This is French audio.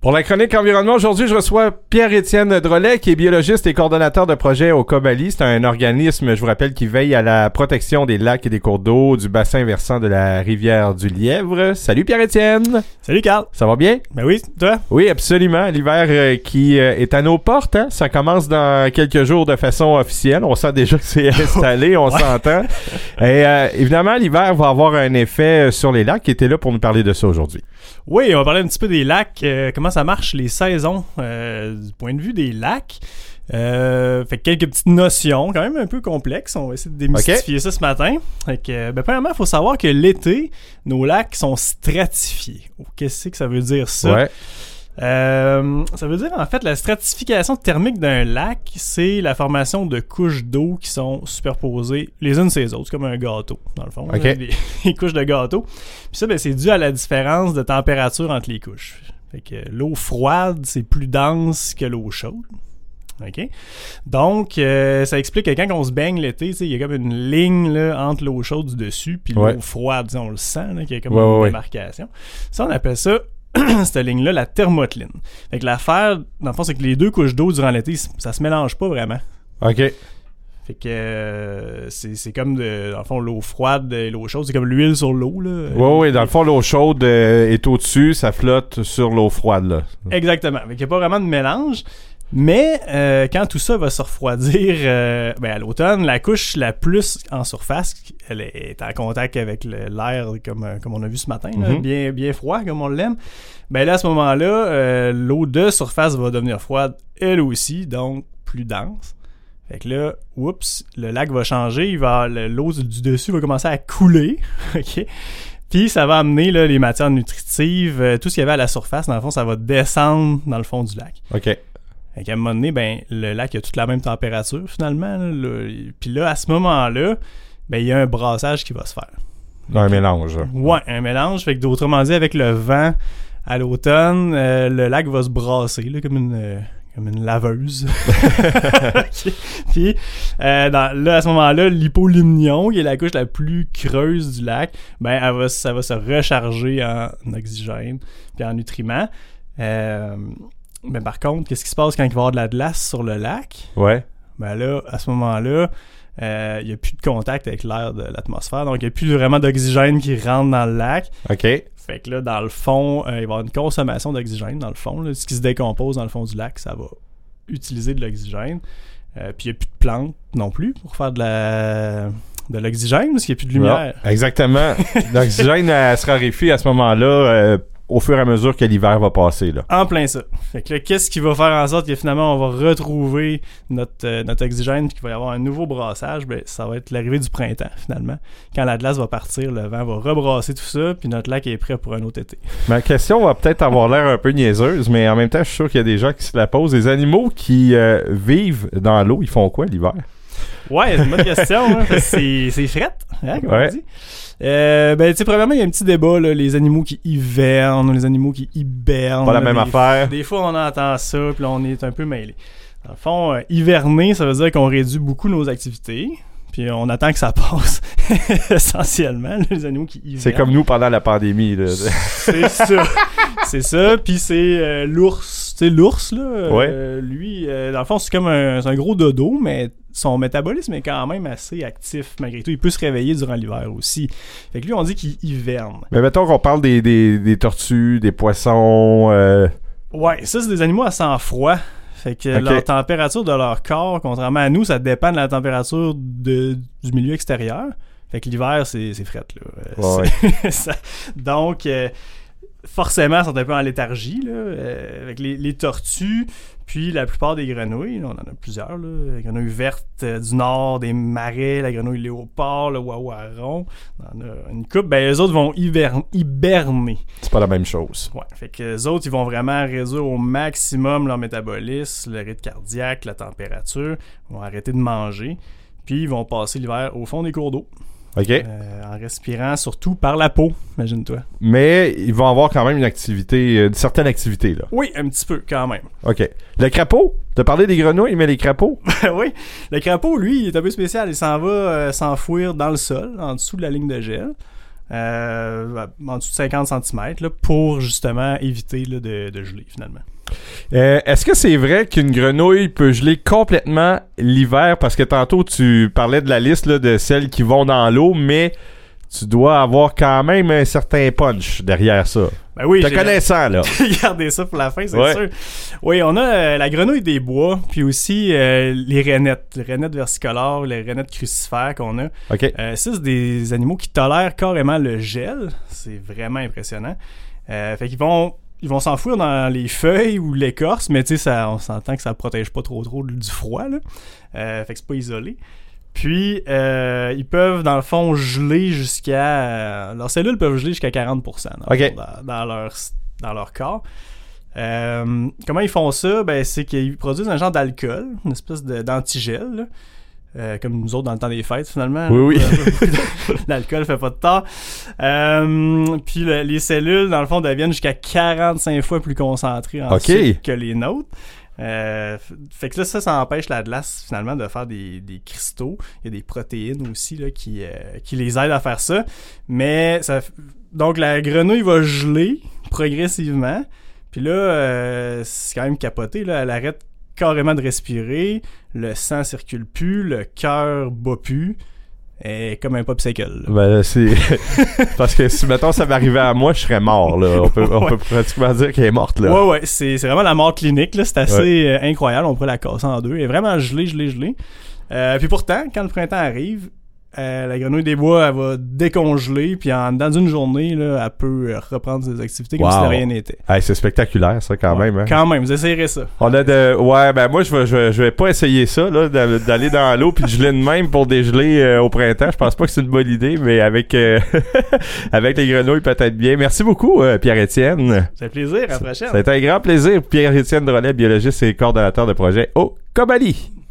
Pour la chronique environnement, aujourd'hui, je reçois Pierre-Étienne Drolet, qui est biologiste et coordonnateur de projet au COBALI. C'est un organisme, je vous rappelle, qui veille à la protection des lacs et des cours d'eau du bassin versant de la rivière du Lièvre. Salut Pierre-Étienne! Salut Carl! Ça va bien? Ben oui, toi? Oui, absolument. L'hiver qui est à nos portes, hein? Ça commence dans quelques jours de façon officielle. On sent déjà que c'est installé, on s'entend. Et évidemment, l'hiver va avoir un effet sur les lacs, qui était là pour nous parler de ça aujourd'hui. Oui, on va parler un petit peu des lacs, comment ça marche, les saisons, du point de vue des lacs. Fait quelques petites notions, quand même un peu complexes. On va essayer de démystifier ça ce matin. Fait que, premièrement, il faut savoir que l'été, nos lacs sont stratifiés. Qu'est-ce que ça veut dire, ça? Ouais. Ça veut dire, en fait, la stratification thermique d'un lac, c'est la formation de couches d'eau qui sont superposées les unes sur les autres. C'est comme un gâteau, dans le fond. Okay. Les couches de gâteau. Puis ça, c'est dû à la différence de température entre les couches. Fait que l'eau froide, c'est plus dense que l'eau chaude. OK? Donc, ça explique que quand on se baigne l'été, il y a comme une ligne là, entre l'eau chaude du dessus puis l'eau froide. On le sent, là, qu'il y a comme une démarcation. Ça, on appelle ça, cette ligne-là, la thermocline. Fait que l'affaire, dans le fond, c'est que les deux couches d'eau durant l'été, ça se mélange pas vraiment. OK. Fait que c'est comme, dans le fond, l'eau froide et l'eau chaude. C'est comme l'huile sur l'eau, là. Oui, dans le fond, l'eau chaude est au-dessus, ça flotte sur l'eau froide, là. Exactement. Fait qu'il n'y a pas vraiment de mélange. Mais quand tout ça va se refroidir à l'automne, la couche la plus en surface, elle est en contact avec l'air comme on a vu ce matin, là, bien froid comme on l'aime. Ben là, à ce moment-là, l'eau de surface va devenir froide elle aussi, donc plus dense. Fait que là, le lac va changer, l'eau du dessus va commencer à couler, OK? Puis ça va amener là, les matières nutritives, tout ce qu'il y avait à la surface, dans le fond, ça va descendre dans le fond du lac. OK. Fait qu'à un moment donné, le lac a toute la même température finalement. Puis là, à ce moment-là, il y a un brassage qui va se faire. Un mélange. Ouais, un mélange. Fait que d'autrement dit, avec le vent à l'automne, le lac va se brasser là, comme une laveuse. Okay. Puis là, à ce moment-là, l'hypolimnion, qui est la couche la plus creuse du lac, ça va se recharger en oxygène puis en nutriments. Mais par contre, qu'est-ce qui se passe quand il va y avoir de la glace sur le lac? Ouais. Là, à ce moment-là, il n'y a plus de contact avec l'air de l'atmosphère. Donc, il n'y a plus vraiment d'oxygène qui rentre dans le lac. OK. Fait que là, dans le fond, il va y avoir une consommation d'oxygène, dans le fond. Là. Ce qui se décompose dans le fond du lac, ça va utiliser de l'oxygène. Puis, il n'y a plus de plantes non plus pour faire de l'oxygène, parce qu'il n'y a plus de lumière. Non, exactement. L'oxygène se raréfie à ce moment-là au fur et à mesure que l'hiver va passer. Là. En plein ça. Fait que là, qu'est-ce qui va faire en sorte que finalement, on va retrouver notre oxygène puis qu'il va y avoir un nouveau brassage? Ça va être l'arrivée du printemps, finalement. Quand la glace va partir, le vent va rebrasser tout ça, puis notre lac est prêt pour un autre été. Ma question va peut-être avoir l'air un peu niaiseuse, mais en même temps, je suis sûr qu'il y a des gens qui se la posent. Les animaux qui vivent dans l'eau, ils font quoi l'hiver? Ouais, c'est une bonne question. Hein, c'est fret, hein, comme on dit. Premièrement, il y a un petit débat, là, les animaux qui hivernent, les animaux qui hibernent. Pas la même affaire. Des fois, on entend ça, puis là, on est un peu mêlés. Dans le fond, hiverner, ça veut dire qu'on réduit beaucoup nos activités, puis on attend que ça passe, essentiellement, là, les animaux qui hivernent. C'est comme nous pendant la pandémie. Là. C'est ça. C'est ça, puis c'est l'ours. Tu sais, l'ours, là, lui, dans le fond, c'est comme un gros dodo, mais son métabolisme est quand même assez actif malgré tout. Il peut se réveiller durant l'hiver aussi. Fait que lui, on dit qu'il hiverne. Mais mettons qu'on parle des tortues, des poissons. Ouais, ça, c'est des animaux à sang froid. Fait que leur température de leur corps, contrairement à nous, ça dépend de la température du milieu extérieur. Fait que l'hiver, c'est fret, là. Donc, forcément, ils sont un peu en léthargie, là, avec les tortues, puis la plupart des grenouilles, là, on en a plusieurs, là, la grenouille verte du nord, des marais, la grenouille léopard, le wawaron, on en a une couple, eux autres vont hiberner. C'est pas la même chose. Ouais, fait que les autres, ils vont vraiment réduire au maximum leur métabolisme, le rythme cardiaque, la température, ils vont arrêter de manger, puis ils vont passer l'hiver au fond des cours d'eau. OK. En respirant surtout par la peau, imagine-toi. Mais ils vont avoir quand même une certaine activité, là. Oui, un petit peu, quand même. OK. Le crapaud? T'as parlé des grenouilles, mais les crapauds? Oui. Le crapaud, lui, il est un peu spécial. Il s'en va s'enfouir dans le sol, en dessous de la ligne de gel. en dessous de 50 cm là, pour justement éviter là, de geler finalement. Est-ce que c'est vrai qu'une grenouille peut geler complètement l'hiver? Parce que tantôt, tu parlais de la liste là, de celles qui vont dans l'eau, mais tu dois avoir quand même un certain punch derrière ça. Ben oui, te connaissant, là. Gardez ça pour la fin, c'est sûr. Oui, on a la grenouille des bois, puis aussi les rainettes versicolores, les rainettes crucifères qu'on a. OK. Ça, c'est des animaux qui tolèrent carrément le gel. C'est vraiment impressionnant. Fait qu'ils vont s'enfouir dans les feuilles ou l'écorce, mais tu sais, on s'entend que ça protège pas trop du froid, là. Fait que c'est pas isolé. Puis, ils peuvent, dans le fond, geler jusqu'à... leurs cellules peuvent geler jusqu'à 40% dans leur corps. Comment ils font ça? Ben, c'est qu'ils produisent un genre d'alcool, une espèce d'antigel, comme nous autres dans le temps des fêtes, finalement. Oui. L'alcool fait pas de tort. Puis les cellules, dans le fond, deviennent jusqu'à 45 fois plus concentrées en sucre que les nôtres. Fait que là, ça empêche la glace finalement de faire des cristaux. Il y a des protéines aussi là, qui les aident à faire ça. Mais donc la grenouille va geler progressivement. Puis là, c'est quand même capoté. Là, elle arrête carrément de respirer. Le sang circule plus. Le cœur bat plus. Et comme un popsicle. Ben, c'est... Parce que si, mettons, ça m'arrivait à moi, je serais mort, là. On peut pratiquement dire qu'elle est morte, là. Ouais. C'est vraiment la mort clinique, là. C'est assez incroyable. On pourrait la casser en deux. Elle est vraiment gelée. Puis pourtant, quand le printemps arrive, la grenouille des bois, elle va décongeler, puis dans une journée, là, elle peut reprendre ses activités comme si de rien n'était. Hey, c'est spectaculaire, ça, quand même. Hein? Quand même, vous essayerez ça. On a ben moi, je vais pas essayer ça, là, d'aller dans l'eau puis de geler de même pour dégeler au printemps. Je pense pas que c'est une bonne idée, mais avec avec les grenouilles, peut-être bien. Merci beaucoup, Pierre-Étienne. Ça fait plaisir, à la prochaine. Ça a été un grand plaisir. Pierre-Étienne Drolet, biologiste et coordonnateur de projet au Cobali.